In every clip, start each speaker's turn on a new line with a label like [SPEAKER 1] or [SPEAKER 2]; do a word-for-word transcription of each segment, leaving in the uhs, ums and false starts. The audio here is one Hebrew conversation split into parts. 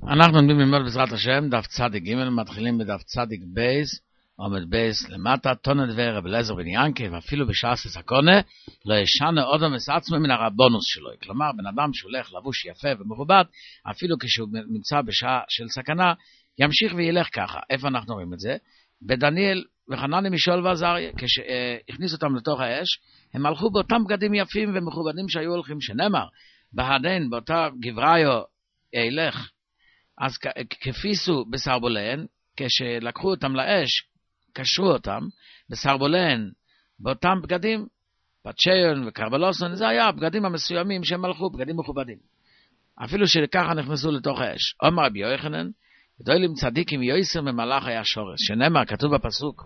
[SPEAKER 1] אנחנו לומדים ללמוד בעזרת השם, דף צדיק ג', מתחילים בדף צדיק בייס, עומד בייס למטה, תונת ורב אליעזר בן ינקה, ואפילו בשעס הסקונה, לא ישנה אדם את עצמו מן הרבונוס שלו. כלומר, בן אדם שהולך לבוש יפה ומכובד, אפילו כשהוא נמצא בשעה של סכנה, ימשיך וילך ככה. איפה אנחנו רואים את זה? בדניאל וחנני מישאל ועזריה, כשהכניסו אותם לתוך האש, הם הלכו באותם בגדים יפים ומכובדים שהיו הולכים, שנאמר, בהדין, באותה גבריו ילך, אז כפיסו בסרבוליהן, כשלקחו אותם לאש, קשרו אותם בסרבוליהן, באותם בגדים, פצ'יון וקרבלוסון, זה היה הבגדים המסוימים שהם הלכו, בגדים מכובדים. אפילו שככה נכנסו לתוך האש. אומר רבי יוחנן, גדולים צדיקים יויסר ממלאך היה שורש, שנאמר, כתוב בפסוק,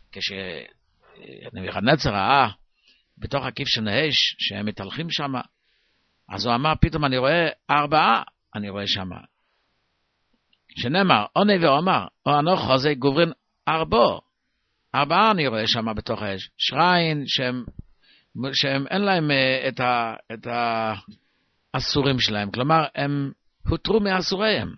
[SPEAKER 1] כשנבוכדנצר ראה בתוך הכיף של האש, שהם מתהלכים שם, אז הוא אמר, פתאום אני רואה ארבעה, אני רואה שם. שנאמר, עונה ואומר, או אנוך חוזי גוברין ארבו, ארבעה אני רואה שם בתוך האש, שריין שהם, שהם אין להם את, ה, את האסורים שלהם, כלומר הם הותרו מאסוריהם.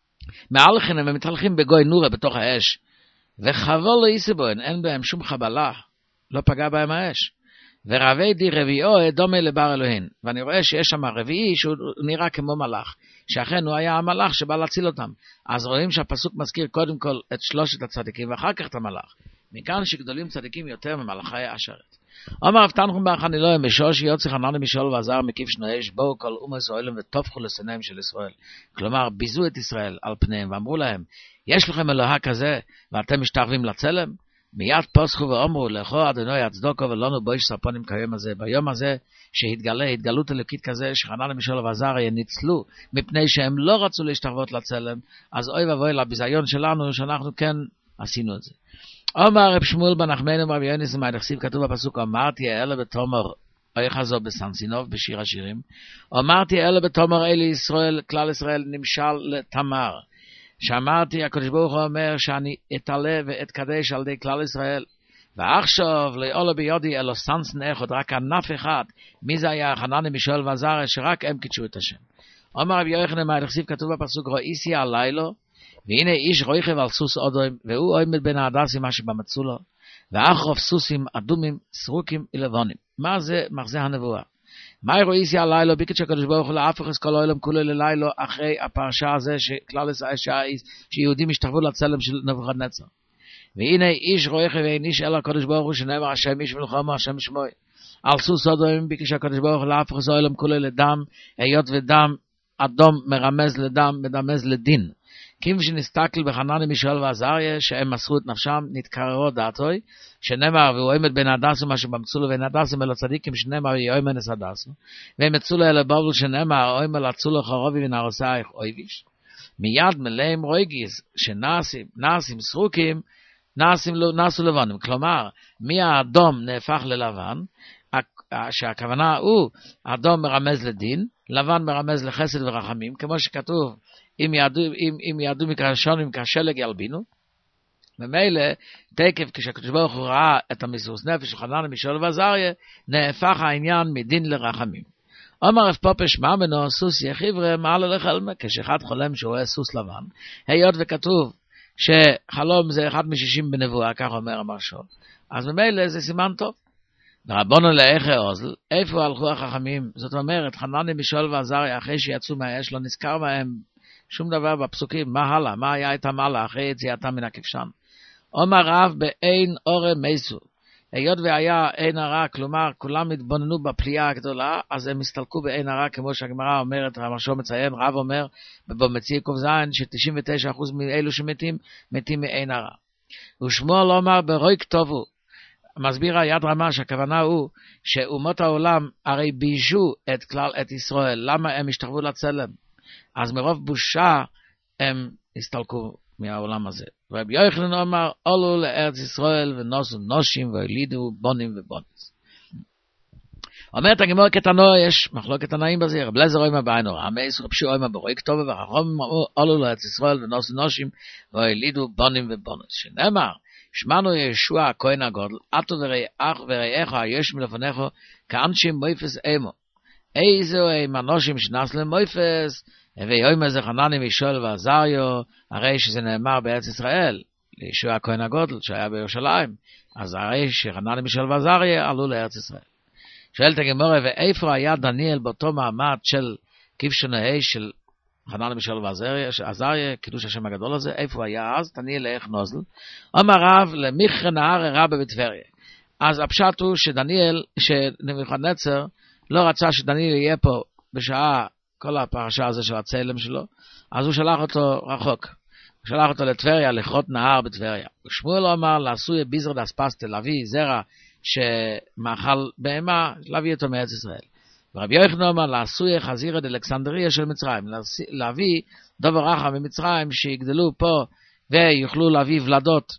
[SPEAKER 1] מעל לכן הם מתהלכים בגוי נורה בתוך האש, וחבול לא ייסבוין, אין בהם שום חבלה, לא פגע בהם האש. ורבי די רביעו דומה לבר אלוהין, ואני רואה שיש שם רביעי שהוא נראה כמו מלאך, שאכן הוא היה המלאך שבא להציל אותם. אז רואים שהפסוק מזכיר קודם כל את שלושת הצדיקים ואחר כך את המלאך. מכאן שגדולים צדיקים יותר ממלאכי השרת. אומר רב תנחום בר חנילוי משוש יוצא חנני מישאל ועזר מקיף שני אש, בואו כל אומות ישראל וטופחו לשונאיהם של ישראל. כלומר ביזו את ישראל על פניהם ואמרו להם, יש לכם אלוה כזה ואתם משתחווים לצלם? מיד פוסחו ואומרו לכו אדוני הצדוקו ולנו בויש ספונים כיום הזה. ביום הזה שהתגלה התגלות אלוקית כזה שחנני מישאל ועזריה ניצלו מפני שהם לא רצו להשתחוות לצלם, אז אוי ואבוי לביזיון שלנו שאנחנו כן עשינו את זה. אומר רב שמואל בן נחמני רבי יוניס מהדכסיב, כתוב בפסוק, אמרתי אלה בתומר אוי חזו בסנסינוב בשיר השירים, אמרתי אלה בתומר אלי ישראל כלל ישראל נמשל לתמר, שאמרתי הקדוש ברוך הוא אומר שאני אתעלה ואתקדש על ידי כלל ישראל, ועכשיו לעולה ביודי אלו סנסן אחד, רק ענף אחד, מי זה היה? חנני מישאל ועזריה, שרק הם קידשו את השם. אומר רבי יוחנן מהדכסיב, כתוב בפסוק, ראיסי הלילו והנה איש רויכב על סוס אודוים, והוא עומד בין ההדסים מה שבמצולו, ואחרוף סוסים אדומים, סרוקים ולבונים. מה זה מחזה הנבואה? מה ראיסי הלילו? ביקש הקדוש ברוך הוא להפוך את כל העולם כולו ללילו, אחרי הפרשה הזה שכלל שיהודים השתחוו לצלם של נבוכדנצר. והנה איש רויכב ואין איש אלא הקדוש ברוך הוא, שנאמר השם איש מלחמה השם שמוי. על סוס אודוים ביקש הקדוש ברוך הוא להפוך את העולם כולו לדם, היות ודם אדום מרמז לדם, מדמז לדין. כיוון שנסתכל בחנני מישאל ועזריה, שהם מסרו את נפשם, נתקררו דעתוי, שנאמר, והוא עומד בין הדסו, מה שבמצולו, ואין הדסו אל הצדיקים, שנאמר, יאומן את הדסו, והם מצולו אל הבבל, שנאמר, אוימל הצולו חרובי ונערוסייך אויביש. מיד מלאים רויגיס, שנעשים, נעשים סרוקים, נעשים, נעשו לבנים. כלומר, מהאדום נהפך ללבן, שהכוונה הוא, האדום מרמז לדין, לבן מרמז לחסד ורחמים, כמו שכתוב, אם יעדו, אם, אם יעדו מקרשונים כשלג ילבינו, ומילא תקף כשהקדוש ברוך הוא ראה את המסרוס נפש של חנני מישאל ועזריה, נהפך העניין מדין לרחמים. אומר רב פופש מאמנו, סוס יחיברה מעל הלך אלמה, כשאחד חולם שהוא רואה סוס לבן, היות וכתוב שחלום זה אחד משישים בנבואה, כך אומר המשהו, אז ממילא זה סימן טוב. ורבונו לאיכי אוזל, איפה הלכו החכמים? זאת אומרת, חנני מישאל ועזריה, אחרי שיצאו מהאש, לא נזכר מהם שום דבר בפסוקים, מה הלאה? מה היה איתם הלאה אחרי יציאתם מן הכבשן? אומר רב באין אורה מייסו, היות והיה אין הרע, כלומר כולם התבוננו בפליאה הגדולה, אז הם הסתלקו באין הרע, כמו שהגמרא אומרת, המשהו מציין, רב אומר במציא ק"ז, ש-תשעים ותשעה אחוז מאלו שמתים, מתים מאין הרע. ושמואל אומר ברוי כתובו, מסביר היד רמה שהכוונה הוא שאומות העולם הרי ביזו את כלל את ישראל, למה הם השתחוו לצלם? אז מרוב בושה הם הסתלקו מהעולם הזה. רבי יוחנן אומר, עלו לארץ ישראל ונוסו נושים והולידו בונים ובונס. אומרת הגמרא קטנו, יש מחלוקת תנאים בזה, רב אליעזר אומר בעינו רמז, רב שמעון אומר ברוי כתובה, והחכמים אמרו, עלו לארץ ישראל ונוסו נושים והולידו בונים ובונס. שנאמר, שמענו ישוע הכהן הגדול, עטו ורעך ורעך היש מלפניך כאנשים מויפס אמו. איזו הם אנשים שנס למויפס, ויאמר זה חנני מישאל ועזריו, הרי שזה נאמר בארץ ישראל, לישוע הכהן הגדול שהיה בירושלים, אז הרי שחנני מישאל ועזריה עלו לארץ ישראל. שואלת הגמרא, ואיפה היה דניאל באותו מעמד של כבשן האש של חנני מישאל ועזריה, קידוש השם הגדול הזה, איפה הוא היה אז? דניאל איך נוזל? אמר רב למיכרא נהרא רבה בטבריה. אז הפשט הוא שדניאל, שנבוכדנצר לא רצה שדניאל יהיה פה בשעה כל הפרשה הזה של הצלם שלו, אז הוא שלח אותו רחוק. הוא שלח אותו לטבריה, לכרות נהר בטבריה. ושמואל אמר, לעשוי ביזר דאספסטה, להביא זרע שמאכל בהמה, להביא אותו מארץ ישראל. ורבי יוחנן אמר, לעשוי חזירא דאלכסנדריה של מצרים, להביא דובר רחם ממצרים שיגדלו פה ויוכלו להביא ולדות,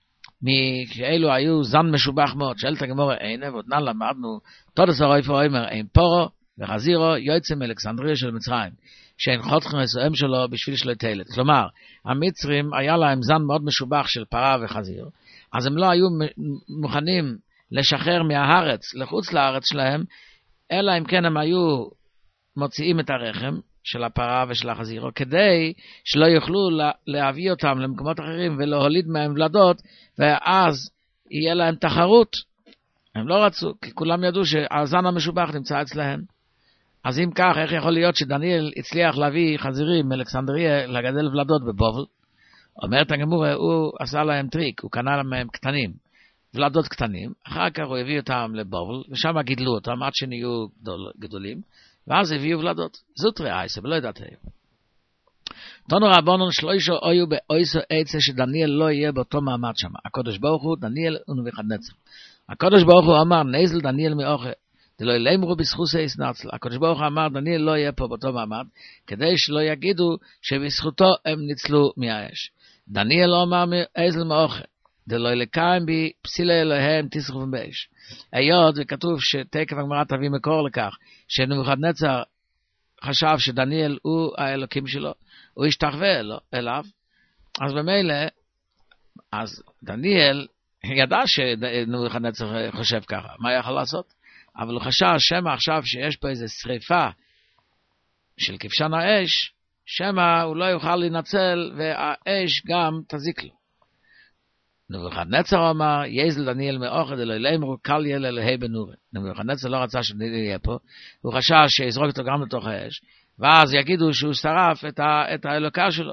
[SPEAKER 1] מכאלו היו זן משובח מאוד. שאלת הגמרא, אין, ועודנן למדנו, תודס הרויפו אומר, אין פורו וחזירו יוצא מאלכסנדריה של מצרים, שאין חותכם מסוים שלו בשביל שלא תלת. כלומר, המצרים היה להם זן מאוד משובח של פרה וחזיר, אז הם לא היו מוכנים לשחרר מהארץ, לחוץ לארץ שלהם, אלא אם כן הם היו מוציאים את הרחם של הפרה ושל החזירו, כדי שלא יוכלו להביא אותם למקומות אחרים ולהוליד מהם ולדות, ואז יהיה להם תחרות. הם לא רצו, כי כולם ידעו שהזן המשובח נמצא אצלהם. אז אם כך, איך יכול להיות שדניאל הצליח להביא חזירים מאלכסנדריה לגדל ולדות בבובל? אומרת הגמרא, הוא עשה להם טריק, הוא קנה להם קטנים, ולדות קטנים, אחר כך הוא הביא אותם לבובל, ושם גידלו אותם עד שנהיו גדול, גדולים, ואז הביאו ולדות. זאת ראייסה, ולא ידעת היום. תנו רבונון שלושה היו באויסו עצה שדניאל לא יהיה באותו מעמד שם. הקדוש ברוך הוא, דניאל ונבוכדנצר. הקדוש ברוך הוא אמר, נזל דניאל מאוכל, דלא ילמרו בזכוסי יסנצל. הקדוש ברוך הוא אמר, דניאל לא יהיה פה באותו מעמד, כדי שלא יגידו שבזכותו הם ניצלו מהאש. דניאל לא אמר איזל מאוכל, דלא ילקיים בי פסילי אלוהים תסחופם באש. היות וכתוב שתקף הגמרא תביא מקור לכך, שנבוכדנצר חשב שדניאל הוא האלוקים שלו, הוא השתחווה אליו, אז במילא, אז דניאל ידע שנבוכדנצר חושב ככה, מה יכול לעשות? אבל הוא חשב שמה עכשיו שיש פה איזו שריפה של כבשן האש, שמה הוא לא יוכל לנצל והאש גם תזיק לו. נבוכדנצר אמר, יזל דניאל מאוחד אלוהי לאמרו, קל יהיה לאלוהי בנורי. נבוכדנצר לא רצה שדניאל יהיה פה, הוא חשב שיזרוק אותו גם לתוך האש, ואז יגידו שהוא שרף את, ה, את האלוקה שלו.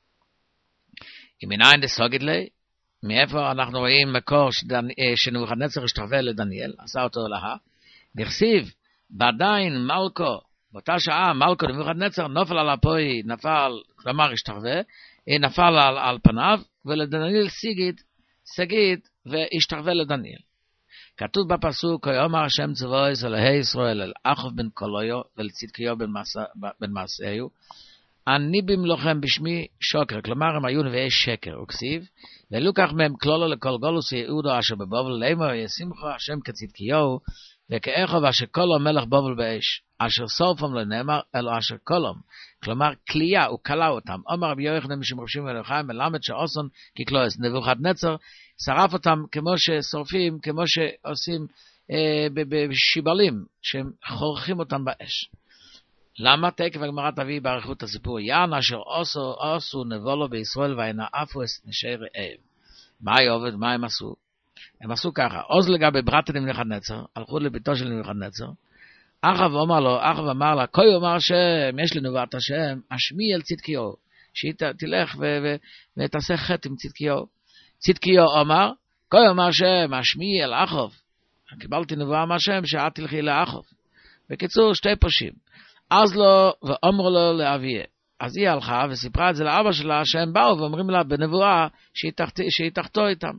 [SPEAKER 1] אם מניין דסוגד לי, מאיפה אנחנו רואים מקור שנבוכדנצר השתחווה לדניאל, עשה אותו להה, בכסיב, בעדיין מלכו, באותה שעה מלכו נבוכדנצר נופל על אפוי, נפל, כלומר השתחווה, נפל על, על פניו, ולדניאל סיגית, סגיד והשתחווה לדניאל. כתוב בפסוק, ויאמר השם צבאות אלוהי ישראל אל אחוב בן קולויו ולצדקיהו בן מעשיהו, אני במלוכם בשמי שוקר, כלומר הם היו נביאי שקר, וכסיב, ולוקח מהם כלולו לכל גולוס יהודו אשר בבובל, לאמר ישימחו השם כצדקיהו, וכאחוב אשר קולו מלך בובל באש, אשר סופם לא נאמר, אלו אשר קולום, כלומר כלייה, הוא קלה אותם. אומר רבי יוחנן משום רב שמעון בן יוחאי מלמד שאוסון כקלויס, נבוכדנצר שרף אותם כמו ששורפים, כמו שעושים אה, בשיבלים, שהם חורכים אותם באש. למה? תקף הגמרא תביא באריכות הסיפור, יען אשר עשו, עשו נבולו בישראל וינאפו את נשי רעב. מה עובד? מה הם עשו? הם עשו ככה, עוז לגבי ברטה נבוכדנצר, הלכו לביתו של נבוכדנצר, אחאב אמר לו, אחאב אמר לה, כה יאמר השם, יש לי נבואת השם, השמי אל צדקיהו, שהיא תלך ותעשה חטא עם צדקיהו. צדקיהו אמר, כה יאמר השם, השמי אל אחאב, קיבלתי נבואה מהשם, שאת תלכי לאחאב. בקיצור, שתי פושים. אז לו ואומרו לו לאביה. אז היא הלכה וסיפרה את זה לאבא שלה, שהם באו ואומרים לה בנבואה שהיא, תחת, שהיא תחתו איתם,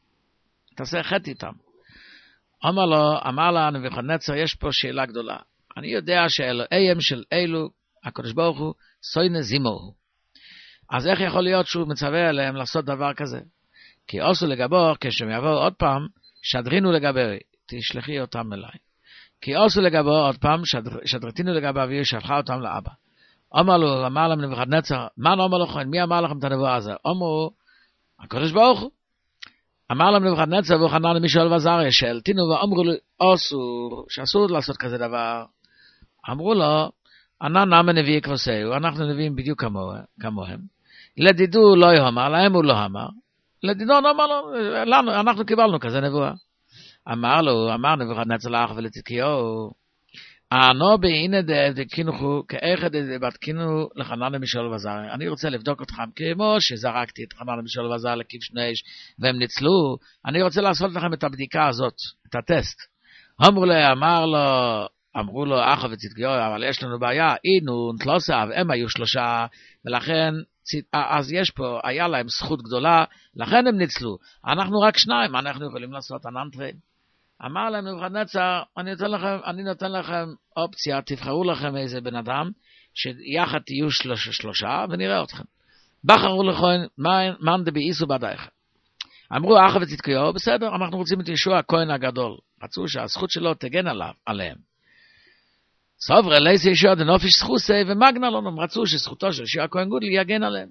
[SPEAKER 1] תעשה חטא איתם. אמר לו, אמר לה נבוכדנצר, יש פה שאלה גדולה. אני יודע שאלוהיהם של אלו, הקדוש ברוך הוא, סוינה זימוהו. אז איך יכול להיות שהוא מצווה עליהם לעשות דבר כזה? כי עשו לגבור, כשהם יבואו עוד פעם, שדרינו לגבי, תשלחי אותם אליי. כי עשו לגבור עוד פעם, שדר, שדרתינו לגבי, והיא שלחה אותם לאבא. אמר לו, אמר להם נבוכדנצר, מה לא אמר לכם? מי אמר לכם את הנבואה הזה? אמרו, הקדוש ברוך הוא. אמר להם נבוכדנצר, והוא חנן מישאל ועזריה, שאלתינו ואמרו לו, אסור, שאסור לעשות כזה דבר. אמרו לו, ענה נמה נביא כבוסהו, אנחנו נביאים בדיוק כמוהם. לדידו לא יאמר, להם הוא לא אמר. לדידו אמר לנו, אנחנו קיבלנו כזה נבואה. אמר לו, אמר נבוכדנצר לאח ולצדקיהו, אנו בהנה דקינוכו, כאחד דבתקינו לחנן למשול וזר. אני רוצה לבדוק אתכם, כמו שזרקתי את חנן למשול וזר לקיב שני איש, והם ניצלו, אני רוצה לעשות לכם את הבדיקה הזאת, את הטסט. אמרו לו, אמר לו, אמרו לו, אחו וצדקיהו, אבל יש לנו בעיה, אינו נתלוסה, הם היו שלושה, ולכן, אז יש פה, היה להם זכות גדולה, לכן הם ניצלו. אנחנו רק שניים, אנחנו יכולים לעשות אננטרין. אמר להם נבוכדנצר, אני נותן לכם, אני נותן לכם אופציה, תבחרו לכם איזה בן אדם, שיחד תהיו שלושה, שלושה ונראה אתכם. בחרו לכם, מאן דבאיסו בדייך. אמרו, אחו וצדקיהו, בסדר, אנחנו רוצים את ישוע הכהן הגדול. רצו שהזכות שלו תגן עליו, עליהם. סוברא לייס ישוע דנופיש זכוסי ומגנה לנו, הם רצו שזכותו של ישוע הכהן גודל יגן עליהם.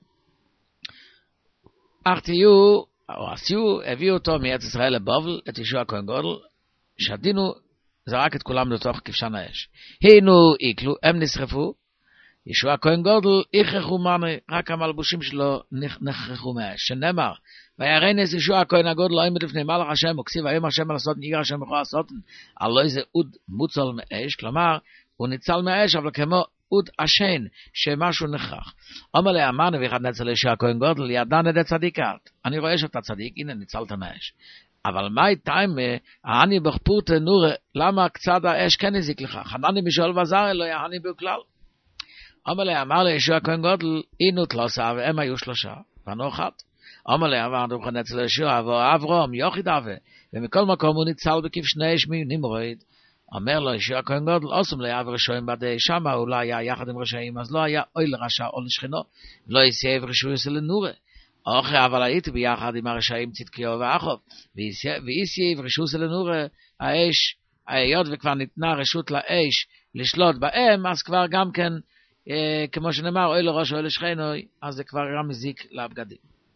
[SPEAKER 1] אך תהיו, או עשיו, הביאו אותו מארץ ישראל לבבל, את ישוע הכהן גודל, שדינו, זרק את כולם לתוך כבשן האש. הינו איקלו, הם נשרפו, ישוע הכהן גודל, יכרחו מני, רק המלבושים שלו נחרחו מהאש, שנאמר, וירנס ישוע הכהן הגודל, לא עמד לפני מלך השם, וכסיב היום השם על הסוטן, יגר השם בכל הסוטן, על לא איזה אוד מוצל מאש, כלומר, הוא ניצל מהאש, אבל כמו אוד עשן, שמשהו נחרח. אומר לי, אמר נבוכדנצר לישוע הכהן גודל, ידען את הצדיק את. אני רואה שאתה צדיק, הנה ניצלת מהאש. אבל מה איתם, אני בחפור תנור, למה קצת האש כן הזיק לך? חנני משול וזר, לא יעני בכלל. אומר לי, אמר לי, ישוע הכהן גודל, אינו תלוסה, והם היו שלושה, ואנו אחת. אומר לי, אמר נבוכדנצר לישוע, ואברהם, יוחיד אבה, ומכל מקום הוא ניצל בכיף שני אש מנמרוד. אומר לו, ישוע הכהן גודל, עושים לי אב רשעים בדי, שמה אולי היה יחד עם רשעים, אז לא היה אוי לרשע או לשכנו, לא יסייב רשעו יסל לנורה. אוכל, אבל הייתי ביחד עם הרשעים צדקיהו ואחוב, ויסייב רשעו יסל לנורה, האש, היות וכבר ניתנה רשות לאש לשלוט בהם, אז כבר גם כן, אה, כמו שנאמר, אוי לרשע או לשכנו, אז זה כבר גם מזיק לבגדים.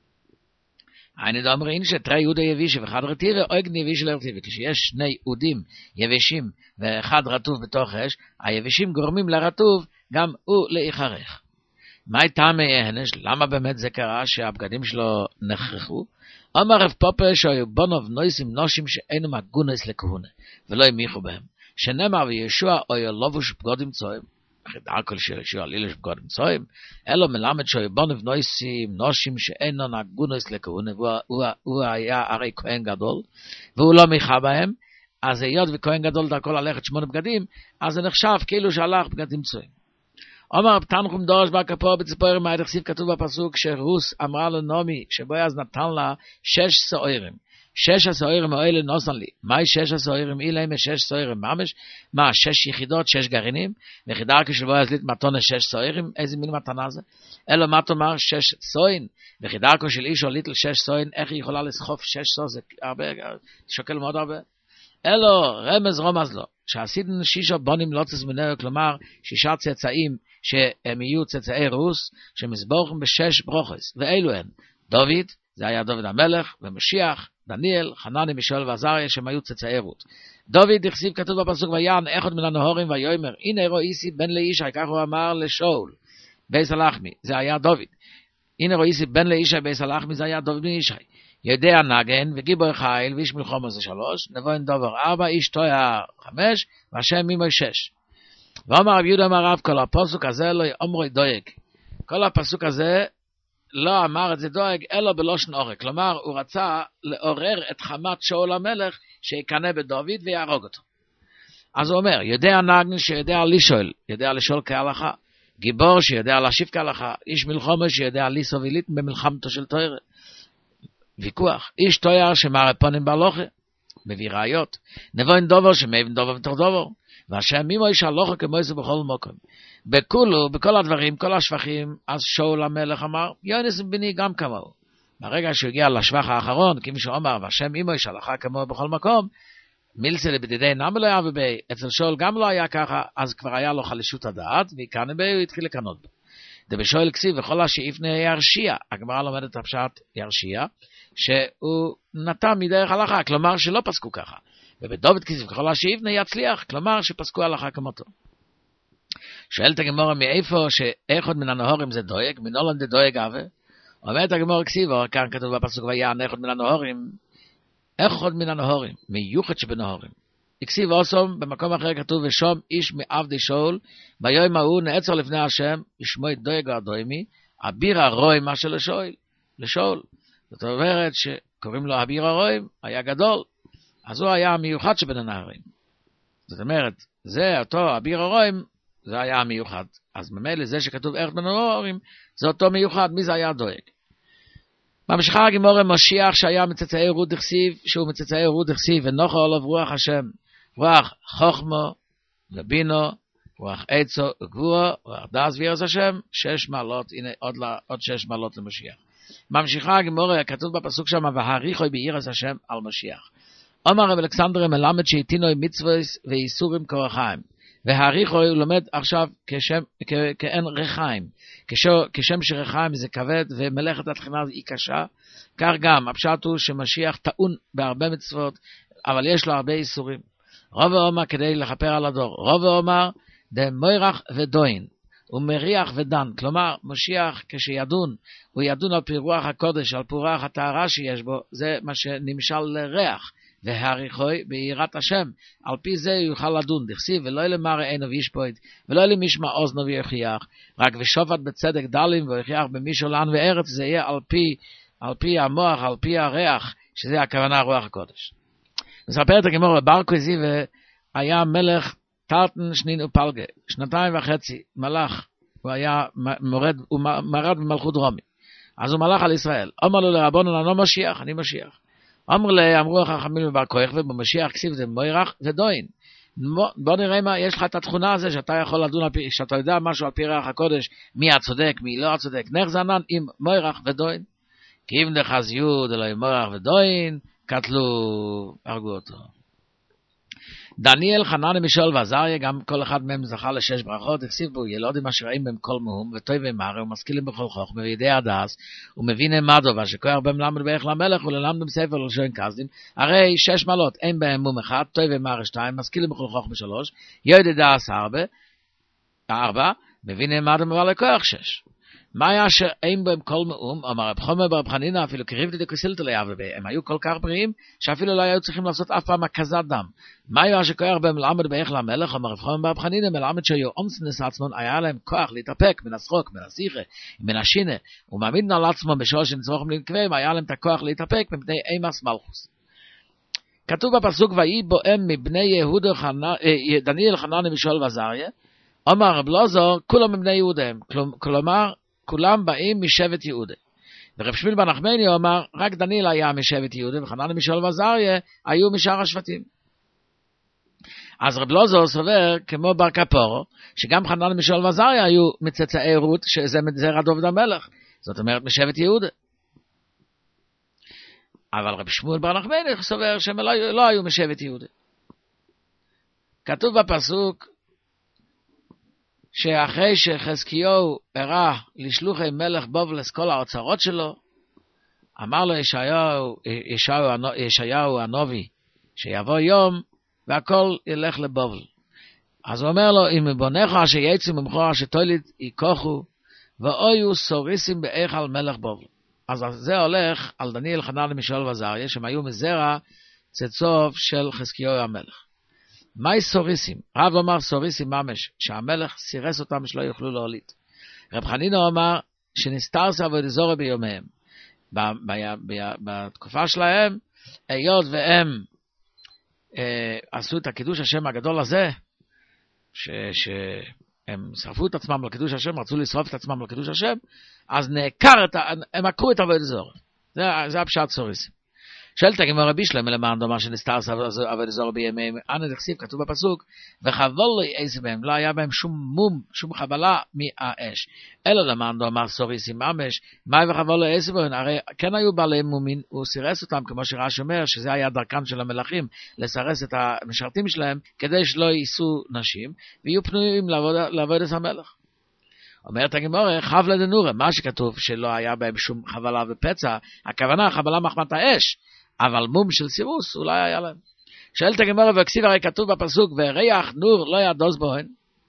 [SPEAKER 1] אני דאמרין שתרי יהודה יבישה ואחד רטיבה, או אגני יבישה לרטיבה. כשיש שני יהודים יבשים ואחד רטוב בתוך אש, היבשים גורמים לרטוב גם הוא להיחרך. מה הייתה מההנש? למה באמת זה קרה שהבגדים שלו נחרחו? אמר רב פופה שהיו בונוב נויסים נושים שאינו מגונס לכהונה, ולא ימיכו בהם. שנאמר וישוע אוי לובוש בגודים צועים, דרכו של ישוע לילש בגודים צועים, אלו מלמד שהיו בונוב נויסים נושים שאינו מגונס לכהונה, והוא היה הרי כהן גדול, והוא לא מיכה בהם, אז היות וכהן גדול דרכו ללכת שמונה בגדים, אז זה נחשב כאילו שהלך בגדים צועים. אומר תנחום דורש בר כפור בציפורים, מה התכסיב כתוב בפסוק שרוס אמרה לנעמי שבועז נתן לה שש סוערים. שש הסוערים האלה נוסן לי. מהי שש הסוערים? אילהם שש סוערים ממש. מה, שש יחידות, שש גרעינים? יחידה כשבועז ליט מתונה שש סוערים, איזה מין מתנה זה? אלא מה תאמר שש סוין? יחידה כשל איש הוליט לשש סוין, איך היא יכולה לסחוף שש סוע? זה הרבה, שוקל מאוד הרבה. אלו רמז רומז לו, שעשיתן שישה בונים לא תזמנהו, כלומר שישה צאצאים שהם יהיו צאצאי רוס, שמסבורכים בשש ברוכס, ואלו הן, דוד, זה היה דוד המלך, ומשיח, דניאל, חנני, מישאל ועזריה, שהם היו צאצאי רות. דוד הכסיב כתוב בפסוק, ויען אחד מן הנהורים ויאמר, הנה רואיסי בן לאישי, כך הוא אמר לשאול, בייס הלחמי, זה היה דוד. הנה רואיסי בן לאישי, בייס הלחמי, זה היה דוד בן אישי. יודע נגן וגיבור חיל ואיש מלחומה זה שלוש, נבוין דובר ארבע, איש תויה חמש, והשם מימוי שש. ואומר רב יהודה אמר רב, כל הפסוק הזה לא אומרי דואג. כל הפסוק הזה לא אמר את זה דואג, אלא בלושן אורק. כלומר, הוא רצה לעורר את חמת שאול המלך, שיקנה בדוד ויהרוג אותו. אז הוא אומר, יודע נגן שיודע לשאול, יודע לשאול כהלכה. גיבור שיודע להשיב כהלכה. איש מלחומה שיודע ליסובילית במלחמתו של תורה. ויכוח, איש תויר שמראה פונים בהלוכה, מביא ראיות, נבוין דובר שמבין דובר בתוך דובר, והשם מימו איש הלוכה כמו זה בכל מקום. בכולו, בכל הדברים, כל השבחים, אז שאול המלך אמר, יונס בני גם כמוהו. ברגע שהוא הגיע לשבח האחרון, כמי שאומר, והשם מימו איש הלכה כמו בכל מקום, מילצה לבדידי נאמה לא היה ובי, אצל שאול גם לא היה ככה, אז כבר היה לו חלישות הדעת, וכאן בי הוא התחיל לקנות בו. דבשואל כסיב וכל השאיפנה ירשיע, הגמרא לומדת הפשט ירשיע, שהוא נטע מדרך הלכה, כלומר שלא פסקו ככה. ובדוד כסיב וכל השאיפנה יצליח, כלומר שפסקו הלכה כמותו. שואלת הגמורה מאיפה שאחד מן הנהורים זה דואג, מנולן דה דואג אבה. אומרת הגמורה כסיבו, כאן כתוב בפסוק ויען אחד מן הנהורים, אחד מן הנהורים, מיוחד שבנהורים. הכסיב אוסום, במקום אחר כתוב ושום איש מעבדי שאול, ביום ההוא נעצר לפני השם, ישמו את דואג האדוימי, אביר הרוי מה שלשאול, לשאול. זאת אומרת שקוראים לו אביר הרוי, היה גדול, אז הוא היה המיוחד שבין הנהרים. זאת אומרת, זה אותו אביר הרוי, זה היה המיוחד. אז ממילא זה שכתוב אחד מן הנהורים, זה אותו מיוחד, מי זה היה דואג? ממשיכה הגמורה משיח שהיה מצאצאי רות דכסיב, שהוא מצאצאי רות דכסיב, ונוחה עליו רוח השם, רוח חוכמו ובינו, רוח עצו וגבורה, רוח דעת ויראת השם, שש מעלות, הנה עוד, עוד שש מעלות למשיח. ממשיכה הגמורה, כתוב בפסוק שם, והאריכוי ביראת השם על משיח. אומר רב אלכסנדר מלמד שהתינוי מצוות ואיסורים כורחיים. והאריכוי הוא לומד עכשיו כשם, כ, כאין רחיים. כשו, כשם שרחיים זה כבד ומלאכת התחינה היא קשה, כך גם הפשט הוא שמשיח טעון בהרבה מצוות, אבל יש לו הרבה איסורים. רוב האומר כדי לכפר על הדור. רוב האומר דמוירח ודוין. הוא מריח ודן. כלומר, משיח כשידון, הוא ידון על פי רוח הקודש, על פי רוח הטהרה שיש בו, זה מה שנמשל לריח. והאריכוי ביראת השם, על פי זה הוא יוכל לדון, דכסיב ולא למראה עינו וישפוט, ולא למשמע אוזנו ויוכיח, רק ושופט בצדק דלים ויוכיח במישהו לען וארץ, זה יהיה על פי, על פי המוח, על פי הריח, שזה הכוונה רוח הקודש. מספרת הגמורה, בר כוזיבא היה מלך טרטן שנין ופלגה, שנתיים וחצי, מלך, הוא היה מורד, הוא מרד במלכות רומי, אז הוא מלך על ישראל, אמר לו לרבנו, אני לא משיח, אני משיח. אמר לי, אמרו החכמים בבר כוח, ובמשיח כסיב זה מוירח ודוין. בוא נראה מה, יש לך את התכונה הזה, שאתה יכול לדון על פי, שאתה יודע משהו על פי ריח הקודש, מי הצודק, מי לא הצודק, נך זנן עם מוירח ודוין. כי אם דחז יוד אלוהי מוירח ודוין, קטלו, הרגו אותו. דניאל, חנן, מישאל ועזריה, גם כל אחד מהם זכה לשש ברכות, הכסיב בו ילודים אשר רעים בהם כל מהום, וטוב ומרא, ומשכילים בכל חוכמה, וידי הדס, ומבין עמדו, ואשר הרבה מלמד באיך למלך, וללמד בספר ולשון כזדים, הרי שש מעלות, אין בהם מום אחד, טוב ומרא שתיים, משכילים בכל חוכמה שלוש, יודי דס ארבע, ארבע, מבין עמדו מבעל הכוח שש. מה היה שאין בהם כל מאום, אמר רב חומר ברב חנינא, אפילו קריבתא דקוסילתא ליהווה בהם, הם היו כל כך בריאים, שאפילו לא היו צריכים לעשות אף פעם הקזת דם. מה היה שכוח בהם מלמד באיך למלך, אמר רב חומר ברב חנינא, מלמד שהיו אומצנס עצמון, היה להם כוח להתאפק מן השחוק, מן השיחה, מן השינה, ומעמידן על עצמם בשעה שנצרוכם לנקבם, היה להם את הכוח להתאפק מפני אימס מלכוס. כתוב בפסוק, ויהי בוהם מבני יהודה דניאל חנן מישאל ועזריה, אמר רב אלעזר, כולם מבני יהודיהם, כלומר כולם באים משבט יהודה. ורב שמיל בר נחמני אומר, רק דניאל היה משבט יהודה, וחנן מישאל ועזריה היו משאר השבטים. אז רב אלעזר סובר, כמו בר כפורו, שגם חנן מישאל ועזריה היו מצאצאי רות, שזה מזרע דוד המלך. זאת אומרת, משבט יהודה. אבל רב שמואל בר נחמני סובר שהם לא, לא היו משבט יהודה. כתוב בפסוק, שאחרי שחזקיהו הראה לשלוחי מלך בובלס כל האוצרות שלו, אמר לו ישעיהו, ישעיהו, ישעיהו הנובי, שיבוא יום והכל ילך לבובל. אז הוא אומר לו, אם מבונך שיצאו ממכור שתוליד ייקוחו, ואויו סוריסים באיכל מלך בובל. אז זה הולך על דניאל חנן מישאל ועזריה, שהם היו מזרע צאצאיו של חזקיהו המלך. מהי סוריסים? רב אומר סוריסים ממש, שהמלך סירס אותם שלא יוכלו להוליד. רב חנינא אומר שנסתרסה עבודה זרה ביומיהם. בתקופה שלהם, היות והם אה, עשו את הקידוש השם הגדול הזה, ש, שהם שרפו את עצמם לקידוש השם, רצו לשרוף את עצמם לקידוש השם, אז נעקר את, הם עקרו את עבודה זרה. זה, זה הפשט סוריסים. שאלת הגמרא בישלם למען דומר שנסתרסה עבודה זרה בימיהם, אנא דכסיב כתוב בפסוק, וחבולוי איזה בהם, לא היה בהם שום מום, שום חבלה מהאש, אלא למען דומר סוריסים ממש, מה וחבולוי איזה בהם, הרי כן היו בעלי מומין, הוא סירס אותם, כמו שרש אומר, שזה היה דרכם של המלכים, לסרס את המשרתים שלהם, כדי שלא ייסעו נשים, ויהיו פנויים לעבוד את המלך. אומרת הגמרא, חבלה דנורא, מה שכתוב שלא היה בהם שום חבלה ופצע, הכוונה חבלה מחמת האש, אבל מום של סירוס אולי היה להם. שאלת הגמרא והכסיב, הרי כתוב בפסוק, וריח נור לא ידוס בוהן,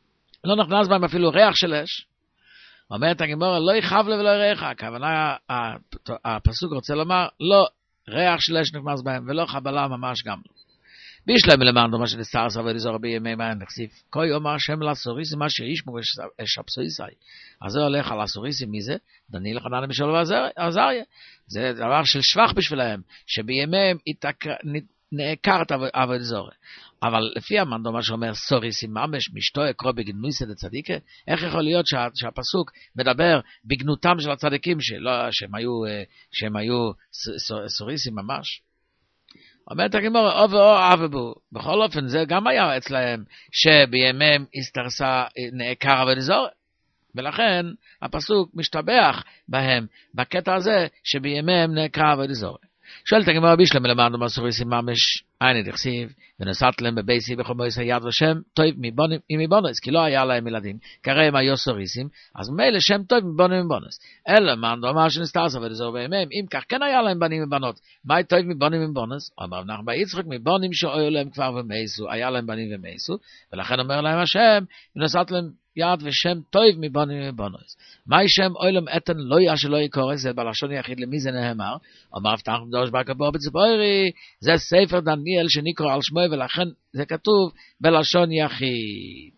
[SPEAKER 1] לא נכנס בהם אפילו ריח של אש. אומרת הגמרא, לא יכאב לב ולא יראך. הכוונה, הפסוק רוצה לומר, לא ריח של אש נכנס בהם, ולא חבלה ממש גם לא. בישלם למען דומה של סטאר סבר לזור בימי מים נכסיף. כה יאמר השם לסוריסים אשר ישמו ושפסויסי. אז זה הולך על הסוריסים, מי זה? דניאל חנניה מישאל ועזריה. זה דבר של שבח בשבילהם, שבימיהם נעקרת עבוד זורה. אבל לפי המנדו מה שאומר סוריסים ממש משתו יקרו בגנויסא דצדיקה, איך יכול להיות שה, שהפסוק מדבר בגנותם של הצדיקים שלא, שהם היו, שהם היו סוריסים ממש? אומרת הגמרא, או ואו אבבו, בכל אופן זה גם היה אצלהם, שבימיהם הסתרסה נעקר עבוד זורה. ולכן הפסוק משתבח בהם בקטע הזה שבימיהם נעקר עבוד זורה. שואלת הגמרא בישלם למען דומה סוריסים ממש אין דכסיב ונשאת להם בבייסי בחומויס היד ושם טוב מבונוס, כי לא היה להם ילדים, כרי הם היו סוריסים, אז מילא שם טוב מבונוס מבונוס. אלא למען דומה שנסתר סבל זו בימיהם, אם כך כן היה להם בנים ובנות, מה טוב מבונים מבונוס? אמר נחמן יצחק מבונים שהיו להם כבר ומייסו, היה להם בנים ומייסו, ולכן אומר להם השם ונשאת להם יד ושם טוב מבונים מבונוס. מה שם אוילם אתן לא יהיה שלא יקורא, זה בלשון יחיד למי זה נאמר, אמר הבטח מדורש בקבור בצפורי, זה ספר דניאל שנקרא על שמו, ולכן זה כתוב בלשון יחיד.